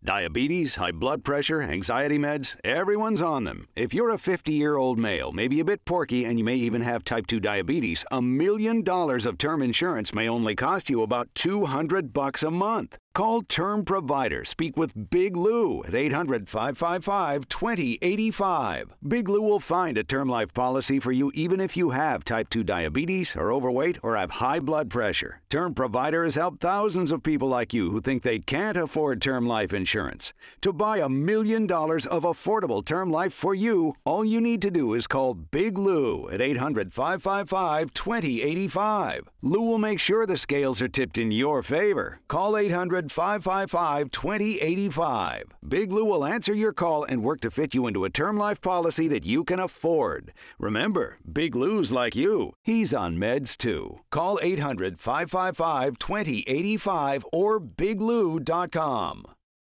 Diabetes, high blood pressure, anxiety meds, everyone's on them. If you're a 50-year-old male, maybe a bit porky, and you may even have type 2 diabetes, $1 million of term insurance may only cost you about $200 a month. Call Term Provider. Speak with Big Lou at 800-555-2085. Big Lou will find a term life policy for you even if you have type 2 diabetes, are overweight, or have high blood pressure. Term Provider has helped thousands of people like you who think they can't afford term life insurance. To buy $1 million of affordable term life for you, all you need to do is call Big Lou at 800-555-2085. Lou will make sure the scales are tipped in your favor. Call 800-555-2085. Big Lou will answer your call and work to fit you into a term life policy that you can afford. Remember, Big Lou's like you. He's on meds too. Call 800-555-2085 or biglou.com.